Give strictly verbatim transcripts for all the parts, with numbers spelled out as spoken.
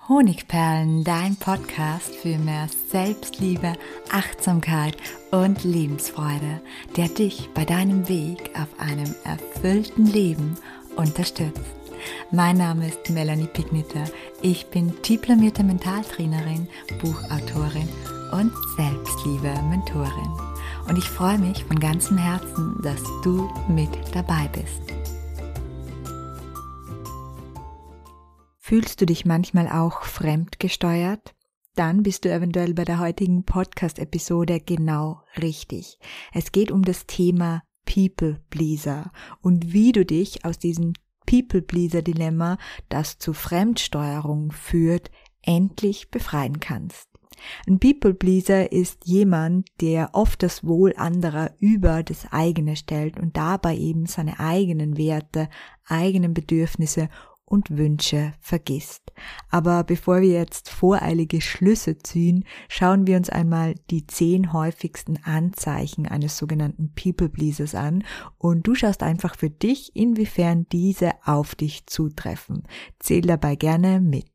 Honigperlen, dein Podcast für mehr Selbstliebe, Achtsamkeit und Lebensfreude, der dich bei deinem Weg auf einem erfüllten Leben unterstützt. Mein Name ist Melanie Pigniter. Ich bin diplomierte Mentaltrainerin, Buchautorin und Selbstliebe-Mentorin. Und ich freue mich von ganzem Herzen, dass du mit dabei bist. Fühlst du dich manchmal auch fremdgesteuert? Dann bist du eventuell bei der heutigen Podcast-Episode genau richtig. Es geht um das Thema People-Pleaser und wie du dich aus diesem People-Pleaser-Dilemma, das zu Fremdsteuerung führt, endlich befreien kannst. Ein People-Pleaser ist jemand, der oft das Wohl anderer über das eigene stellt und dabei eben seine eigenen Werte, eigenen Bedürfnisse und Wünsche vergisst. Aber bevor wir jetzt voreilige Schlüsse ziehen, schauen wir uns einmal die zehn häufigsten Anzeichen eines sogenannten People-Pleasers an und du schaust einfach für dich, inwiefern diese auf dich zutreffen. Zähl dabei gerne mit.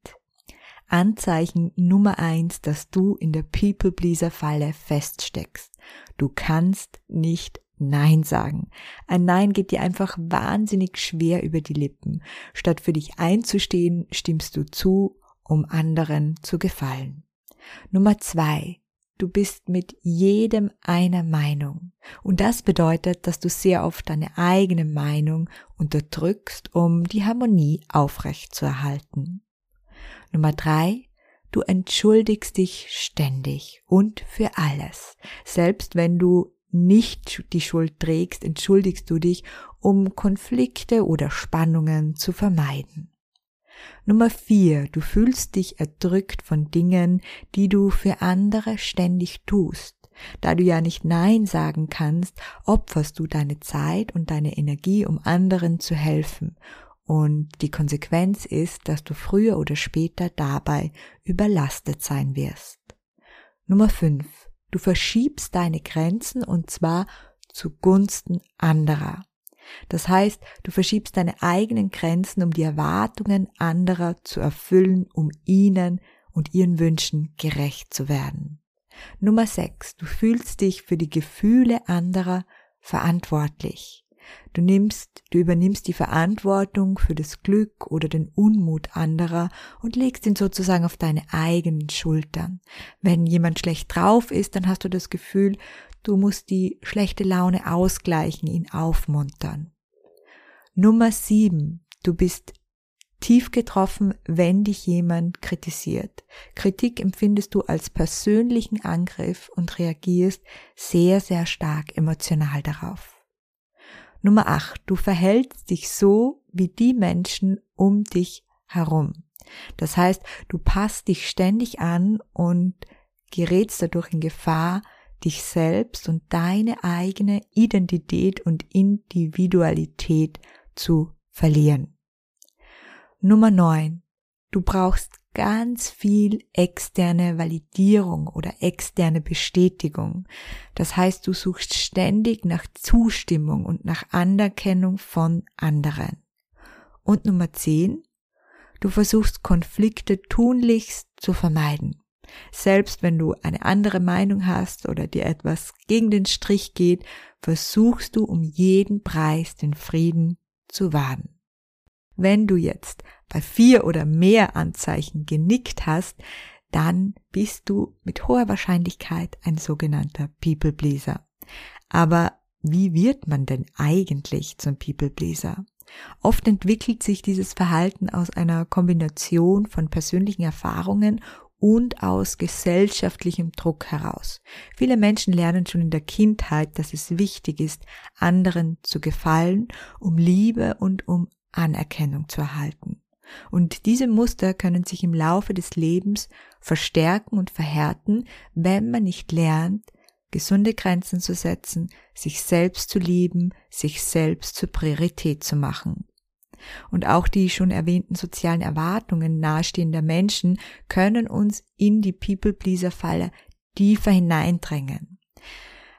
Anzeichen Nummer eins, dass du in der People-Pleaser-Falle feststeckst. Du kannst nicht Nein sagen. Ein Nein geht dir einfach wahnsinnig schwer über die Lippen. Statt für dich einzustehen, stimmst du zu, um anderen zu gefallen. Nummer zwei. Du bist mit jedem einer Meinung. Und das bedeutet, dass du sehr oft deine eigene Meinung unterdrückst, um die Harmonie aufrechtzuerhalten. Nummer drei. Du entschuldigst dich ständig und für alles. Selbst wenn du nicht die Schuld trägst, entschuldigst du dich, um Konflikte oder Spannungen zu vermeiden. Nummer vier. Du fühlst dich erdrückt von Dingen, die du für andere ständig tust. Da du ja nicht Nein sagen kannst, opferst du deine Zeit und deine Energie, um anderen zu helfen. Und die Konsequenz ist, dass du früher oder später dabei überlastet sein wirst. Nummer fünf. Du verschiebst deine Grenzen und zwar zugunsten anderer. Das heißt, du verschiebst deine eigenen Grenzen, um die Erwartungen anderer zu erfüllen, um ihnen und ihren Wünschen gerecht zu werden. Nummer sechs. Du fühlst dich für die Gefühle anderer verantwortlich. Du nimmst, du übernimmst die Verantwortung für das Glück oder den Unmut anderer und legst ihn sozusagen auf deine eigenen Schultern. Wenn jemand schlecht drauf ist, dann hast du das Gefühl, du musst die schlechte Laune ausgleichen, ihn aufmuntern. Nummer sieben. Du bist tief getroffen, wenn dich jemand kritisiert. Kritik empfindest du als persönlichen Angriff und reagierst sehr, sehr stark emotional darauf. Nummer acht. Du verhältst dich so wie die Menschen um dich herum. Das heißt, du passt dich ständig an und gerätst dadurch in Gefahr, dich selbst und deine eigene Identität und Individualität zu verlieren. Nummer neun. Du brauchst ganz viel externe Validierung oder externe Bestätigung. Das heißt, du suchst ständig nach Zustimmung und nach Anerkennung von anderen. Und Nummer zehn. Du versuchst Konflikte tunlichst zu vermeiden. Selbst wenn du eine andere Meinung hast oder dir etwas gegen den Strich geht, versuchst du um jeden Preis den Frieden zu wahren. Wenn du jetzt bei vier oder mehr Anzeichen genickt hast, dann bist du mit hoher Wahrscheinlichkeit ein sogenannter People-Pleaser. Aber wie wird man denn eigentlich zum People-Pleaser? Oft entwickelt sich dieses Verhalten aus einer Kombination von persönlichen Erfahrungen und aus gesellschaftlichem Druck heraus. Viele Menschen lernen schon in der Kindheit, dass es wichtig ist, anderen zu gefallen, um Liebe und um Anerkennung zu erhalten. Und diese Muster können sich im Laufe des Lebens verstärken und verhärten, wenn man nicht lernt, gesunde Grenzen zu setzen, sich selbst zu lieben, sich selbst zur Priorität zu machen. Und auch die schon erwähnten sozialen Erwartungen nahestehender Menschen können uns in die People-Pleaser-Falle tiefer hineindrängen.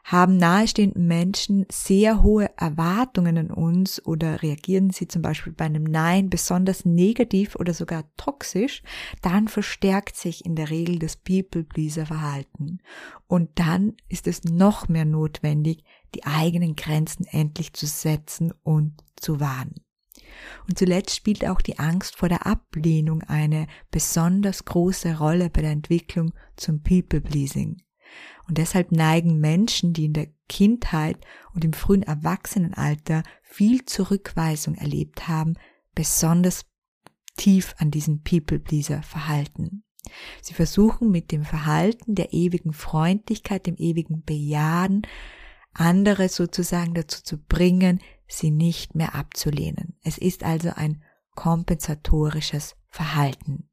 Haben nahestehenden Menschen sehr hohe Erwartungen an uns oder reagieren sie zum Beispiel bei einem Nein besonders negativ oder sogar toxisch, dann verstärkt sich in der Regel das People-Pleaser-Verhalten. Und dann ist es noch mehr notwendig, die eigenen Grenzen endlich zu setzen und zu wahren. Und zuletzt spielt auch die Angst vor der Ablehnung eine besonders große Rolle bei der Entwicklung zum People-Pleasing. Und deshalb neigen Menschen, die in der Kindheit und im frühen Erwachsenenalter viel Zurückweisung erlebt haben, besonders tief an diesem People-Pleaser-Verhalten. Sie versuchen mit dem Verhalten der ewigen Freundlichkeit, dem ewigen Bejahen, andere sozusagen dazu zu bringen, sie nicht mehr abzulehnen. Es ist also ein kompensatorisches Verhalten.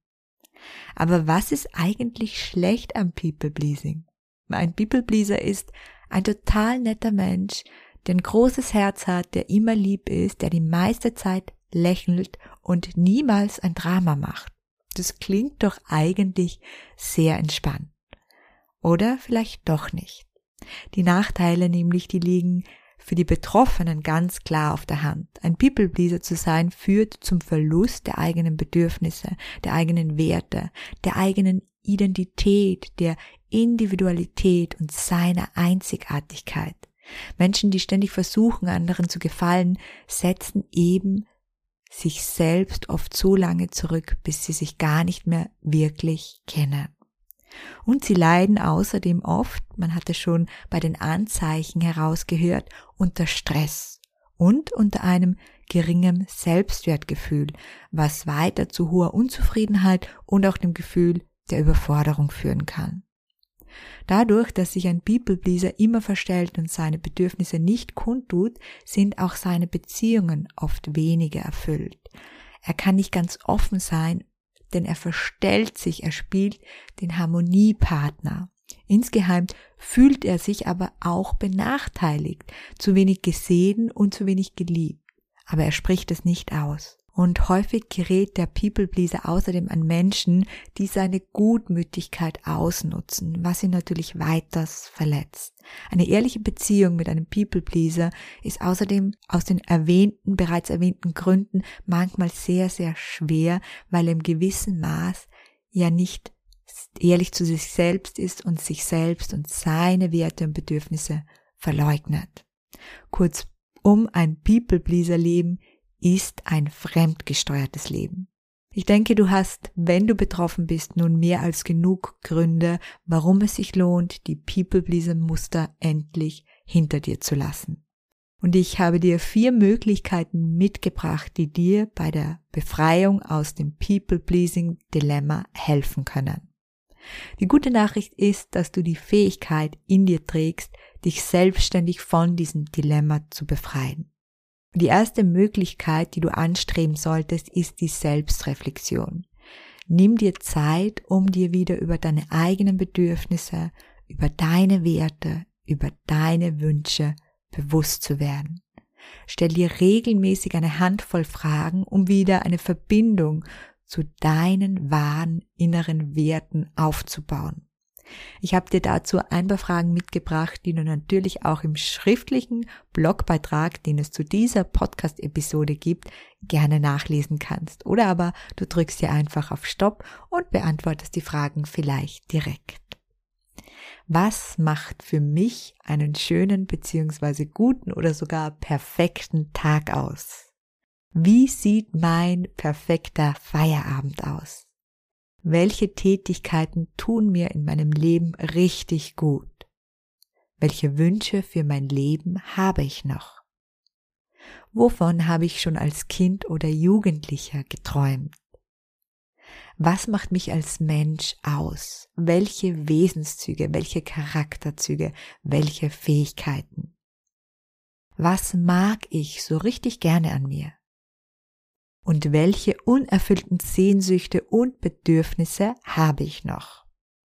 Aber was ist eigentlich schlecht am People-Pleasing? Ein People-Pleaser ist ein total netter Mensch, der ein großes Herz hat, der immer lieb ist, der die meiste Zeit lächelt und niemals ein Drama macht. Das klingt doch eigentlich sehr entspannt. Oder vielleicht doch nicht. Die Nachteile nämlich, die liegen für die Betroffenen ganz klar auf der Hand. Ein People-Pleaser zu sein führt zum Verlust der eigenen Bedürfnisse, der eigenen Werte, der eigenen Identität, der Individualität und seiner Einzigartigkeit. Menschen, die ständig versuchen, anderen zu gefallen, setzen eben sich selbst oft so lange zurück, bis sie sich gar nicht mehr wirklich kennen. Und sie leiden außerdem oft, man hatte schon bei den Anzeichen herausgehört, unter Stress und unter einem geringem Selbstwertgefühl, was weiter zu hoher Unzufriedenheit und auch dem Gefühl der Überforderung führen kann. Dadurch, dass sich ein People-Pleaser immer verstellt und seine Bedürfnisse nicht kundtut, sind auch seine Beziehungen oft weniger erfüllt. Er kann nicht ganz offen sein, denn er verstellt sich, er spielt den Harmoniepartner. Insgeheim fühlt er sich aber auch benachteiligt, zu wenig gesehen und zu wenig geliebt. Aber er spricht es nicht aus. Und häufig gerät der People-Pleaser außerdem an Menschen, die seine Gutmütigkeit ausnutzen, was ihn natürlich weiters verletzt. Eine ehrliche Beziehung mit einem People-Pleaser ist außerdem aus den erwähnten, bereits erwähnten Gründen manchmal sehr, sehr schwer, weil er im gewissen Maß ja nicht ehrlich zu sich selbst ist und sich selbst und seine Werte und Bedürfnisse verleugnet. Kurzum, ein People-Pleaser-Leben ist ein fremdgesteuertes Leben. Ich denke, du hast, wenn du betroffen bist, nun mehr als genug Gründe, warum es sich lohnt, die People-Pleaser-Muster endlich hinter dir zu lassen. Und ich habe dir vier Möglichkeiten mitgebracht, die dir bei der Befreiung aus dem People-Pleasing-Dilemma helfen können. Die gute Nachricht ist, dass du die Fähigkeit in dir trägst, dich selbstständig von diesem Dilemma zu befreien. Die erste Möglichkeit, die du anstreben solltest, ist die Selbstreflexion. Nimm dir Zeit, um dir wieder über deine eigenen Bedürfnisse, über deine Werte, über deine Wünsche bewusst zu werden. Stell dir regelmäßig eine Handvoll Fragen, um wieder eine Verbindung zu deinen wahren inneren Werten aufzubauen. Ich habe dir dazu ein paar Fragen mitgebracht, die du natürlich auch im schriftlichen Blogbeitrag, den es zu dieser Podcast-Episode gibt, gerne nachlesen kannst. Oder aber du drückst hier einfach auf Stopp und beantwortest die Fragen vielleicht direkt. Was macht für mich einen schönen bzw. guten oder sogar perfekten Tag aus? Wie sieht mein perfekter Feierabend aus? Welche Tätigkeiten tun mir in meinem Leben richtig gut? Welche Wünsche für mein Leben habe ich noch? Wovon habe ich schon als Kind oder Jugendlicher geträumt? Was macht mich als Mensch aus? Welche Wesenszüge, welche Charakterzüge, welche Fähigkeiten? Was mag ich so richtig gerne an mir? Und welche unerfüllten Sehnsüchte und Bedürfnisse habe ich noch?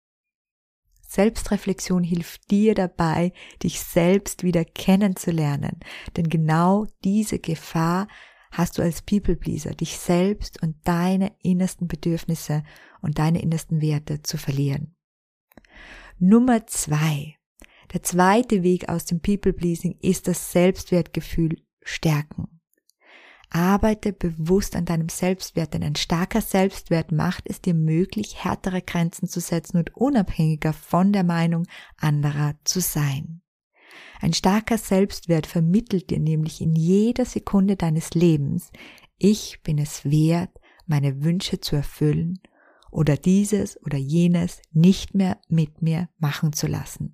Selbstreflexion hilft dir dabei, dich selbst wieder kennenzulernen, denn genau diese Gefahr hast du als People-Pleaser, dich selbst und deine innersten Bedürfnisse und deine innersten Werte zu verlieren. Nummer zwei. Der zweite Weg aus dem People-Pleasing ist das Selbstwertgefühl stärken. Arbeite bewusst an deinem Selbstwert, denn ein starker Selbstwert macht es dir möglich, härtere Grenzen zu setzen und unabhängiger von der Meinung anderer zu sein. Ein starker Selbstwert vermittelt dir nämlich in jeder Sekunde deines Lebens: Ich bin es wert, meine Wünsche zu erfüllen oder dieses oder jenes nicht mehr mit mir machen zu lassen.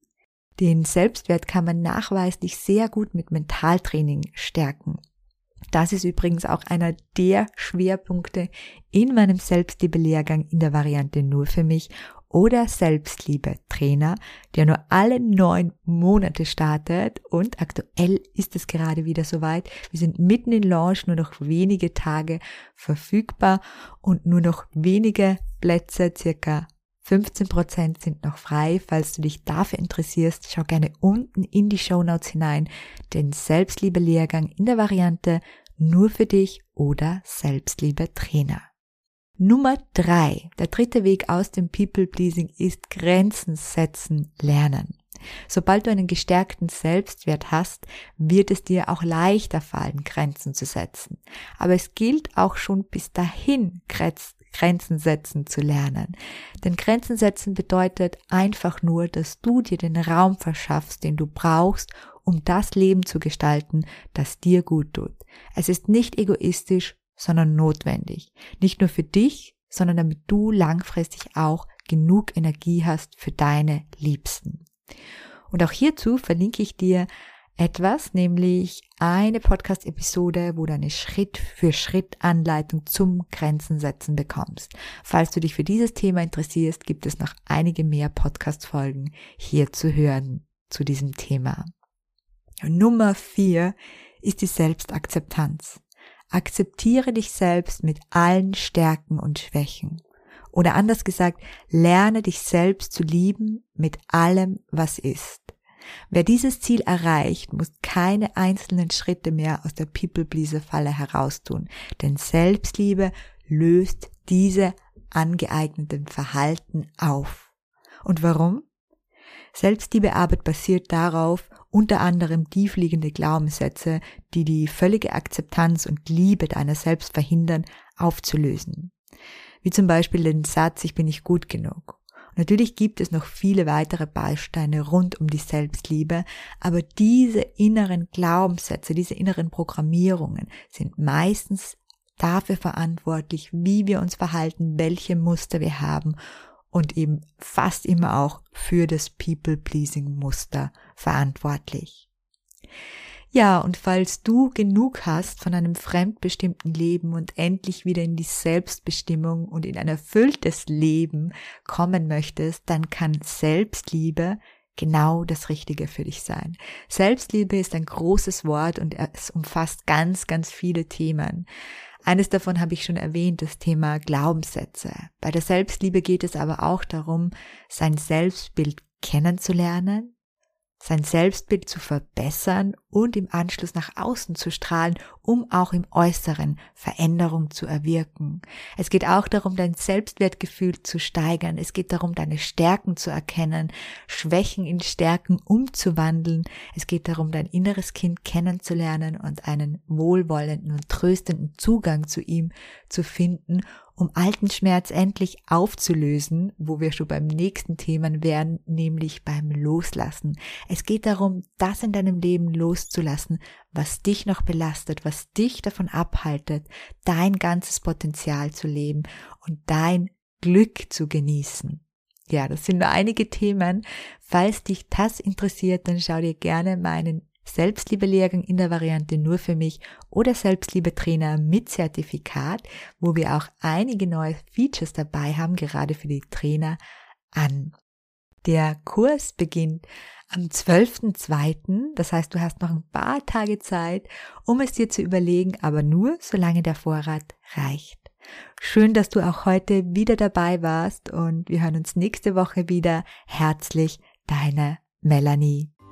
Den Selbstwert kann man nachweislich sehr gut mit Mentaltraining stärken. Das ist übrigens auch einer der Schwerpunkte in meinem Selbstliebe-Lehrgang in der Variante nur für mich oder Selbstliebe-Trainer, der nur alle neun Monate startet, und aktuell ist es gerade wieder soweit. Wir sind mitten in Launch, nur noch wenige Tage verfügbar und nur noch wenige Plätze, circa fünfzehn Prozent sind noch frei. Falls du dich dafür interessierst, schau gerne unten in die Shownotes hinein, den Selbstliebe-Lehrgang in der Variante nur für dich oder Selbstliebe-Trainer. Nummer drei, der dritte Weg aus dem People-Pleasing ist Grenzen setzen lernen. Sobald du einen gestärkten Selbstwert hast, wird es dir auch leichter fallen, Grenzen zu setzen. Aber es gilt auch schon bis dahin, Grenzen setzen zu lernen. Denn Grenzen setzen bedeutet einfach nur, dass du dir den Raum verschaffst, den du brauchst, um das Leben zu gestalten, das dir gut tut. Es ist nicht egoistisch, sondern notwendig. Nicht nur für dich, sondern damit du langfristig auch genug Energie hast für deine Liebsten. Und auch hierzu verlinke ich dir etwas, nämlich eine Podcast-Episode, wo du eine Schritt-für-Schritt-Anleitung zum Grenzen setzen bekommst. Falls du dich für dieses Thema interessierst, gibt es noch einige mehr Podcast-Folgen hier zu hören zu diesem Thema. Und Nummer vier ist die Selbstakzeptanz. Akzeptiere dich selbst mit allen Stärken und Schwächen. Oder anders gesagt, lerne dich selbst zu lieben mit allem, was ist. Wer dieses Ziel erreicht, muss keine einzelnen Schritte mehr aus der People-Pleaser-Falle heraustun, denn Selbstliebe löst diese angeeigneten Verhalten auf. Und warum? Selbstliebearbeit basiert darauf, unter anderem tiefliegende Glaubenssätze, die die völlige Akzeptanz und Liebe deiner selbst verhindern, aufzulösen. Wie zum Beispiel den Satz, ich bin nicht gut genug. Und natürlich gibt es noch viele weitere Bausteine rund um die Selbstliebe, aber diese inneren Glaubenssätze, diese inneren Programmierungen sind meistens dafür verantwortlich, wie wir uns verhalten, welche Muster wir haben, und eben fast immer auch für das People-Pleasing-Muster verantwortlich. Ja, und falls du genug hast von einem fremdbestimmten Leben und endlich wieder in die Selbstbestimmung und in ein erfülltes Leben kommen möchtest, dann kann Selbstliebe genau das Richtige für dich sein. Selbstliebe ist ein großes Wort und es umfasst ganz, ganz viele Themen. Eines davon habe ich schon erwähnt, das Thema Glaubenssätze. Bei der Selbstliebe geht es aber auch darum, sein Selbstbild kennenzulernen, sein Selbstbild zu verbessern und im Anschluss nach außen zu strahlen, um auch im Äußeren Veränderung zu erwirken. Es geht auch darum, dein Selbstwertgefühl zu steigern. Es geht darum, deine Stärken zu erkennen, Schwächen in Stärken umzuwandeln. Es geht darum, dein inneres Kind kennenzulernen und einen wohlwollenden und tröstenden Zugang zu ihm zu finden, um alten Schmerz endlich aufzulösen, wo wir schon beim nächsten Thema wären, nämlich beim Loslassen. Es geht darum, das in deinem Leben loszulassen, was dich noch belastet, was dich davon abhaltet, dein ganzes Potenzial zu leben und dein Glück zu genießen. Ja, das sind nur einige Themen. Falls dich das interessiert, dann schau dir gerne meinen Selbstliebe-Lehrgang in der Variante nur für mich oder Selbstliebe-Trainer mit Zertifikat, wo wir auch einige neue Features dabei haben, gerade für die Trainer, an. Der Kurs beginnt am zwölften zweiten Das heißt, du hast noch ein paar Tage Zeit, um es dir zu überlegen, aber nur, solange der Vorrat reicht. Schön, dass du auch heute wieder dabei warst und wir hören uns nächste Woche wieder. Herzlich, deine Melanie.